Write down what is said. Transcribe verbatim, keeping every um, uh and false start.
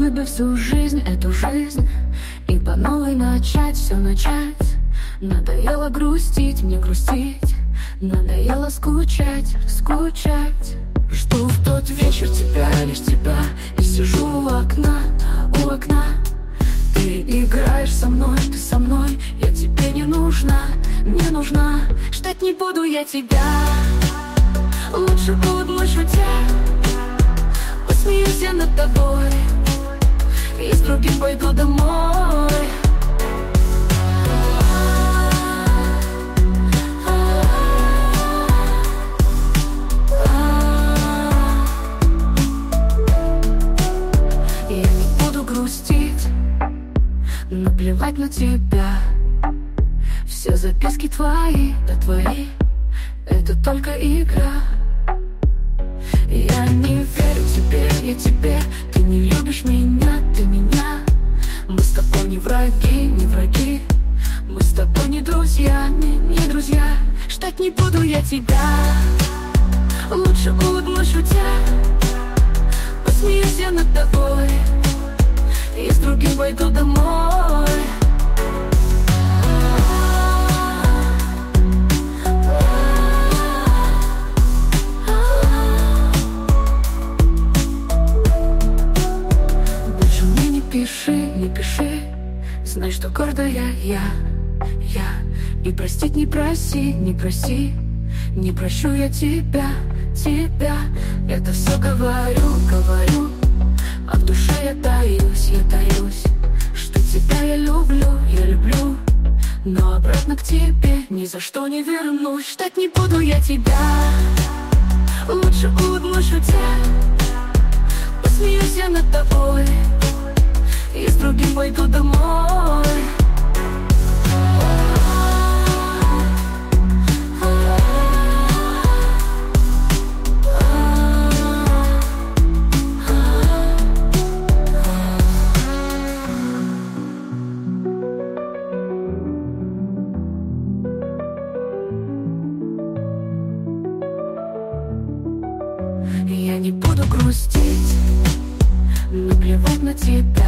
бы всю жизнь, эту жизнь, и по новой начать, все начать. Надоело грустить, мне грустить, надоело скучать, скучать. Жду в тот вечер тебя, лишь тебя, и сижу у окна, у окна. Ты играешь со мной, ты со мной, я тебе не нужна, не нужна. Ждать не буду я тебя, лучше буду шутя. Посмеюсь я над тобой, и с другим пойду домой. Я не буду грустить, наплевать на тебя. Все записки твои, да твои, это только игра. Я не верю тебе, я тебе, ты не любишь меня, ты меня. Мы с тобой не враги, не враги, мы с тобой не друзья, не, не друзья. Ждать не буду я тебя, лучше улыбнусь шутя. Посмеюсь я над тобой, и с другим пойду домой. Больше мне не пиши, не пиши, знай, что гордая я, я. И простить не проси, не проси, не прощу я тебя, тебя. Это все говорю, говорю, а в душе я таюсь, я таюсь, что тебя я люблю, я люблю. Но обратно к тебе ни за что не вернусь. Ждать не буду я тебя, лучше улыбнусь шутя. Посмеюсь я над тобой, и с другим пойду домой. Я не буду грустить, наплевать на тебя.